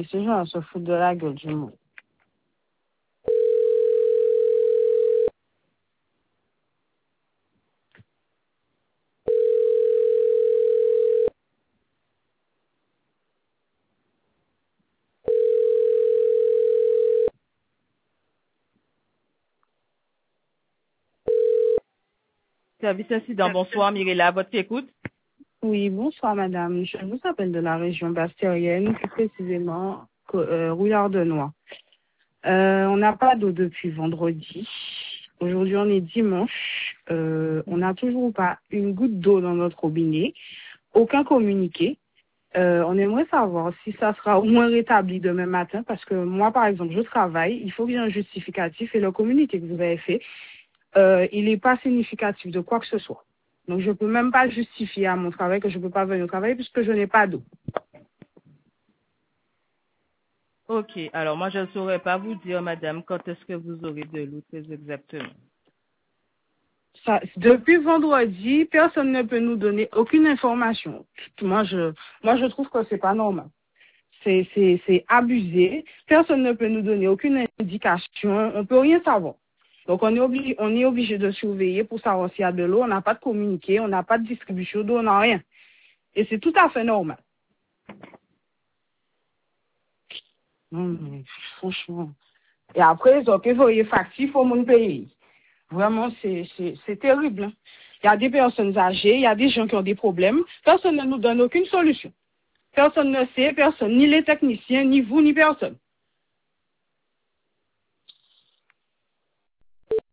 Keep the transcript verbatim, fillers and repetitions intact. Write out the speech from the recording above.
mais ces gens se foutent de la gueule du monde. Service incident, bonsoir Mirella, votre écoute. Oui, bonsoir madame. Je vous appelle de la région bastérienne, plus précisément euh, Rouillard-de-Noix. Euh, on n'a pas d'eau depuis vendredi. Aujourd'hui, on est dimanche. Euh, on n'a toujours pas une goutte d'eau dans notre robinet. Aucun communiqué. Euh, on aimerait savoir si ça sera au moins rétabli demain matin parce que moi, par exemple, je travaille. Il faut que j'ai un justificatif et le communiqué que vous avez fait, euh, il n'est pas significatif de quoi que ce soit. Donc, je ne peux même pas justifier à mon travail que je ne peux pas venir au travail puisque je n'ai pas d'eau. Ok, alors moi je ne saurais pas vous dire, madame, quand est-ce que vous aurez de l'eau très exactement. Ça, depuis vendredi, personne ne peut nous donner aucune information. Moi, je, moi, je trouve que c'est pas normal. C'est, c'est, c'est abusé. Personne ne peut nous donner aucune indication. On peut rien savoir. Donc, on est obligé, on est obligé de surveiller pour savoir s'il y a de l'eau. On n'a pas de communiqué, on n'a pas de distribution d'eau, on n'a rien. Et c'est tout à fait normal. Non, mais franchement. Et après, ils ont envoyé factif au monde pays. Vraiment, c'est, c'est, c'est terrible. Hein. Il y a des personnes âgées, il y a des gens qui ont des problèmes. Personne ne nous donne aucune solution. Personne ne sait, personne, ni les techniciens, ni vous, ni personne.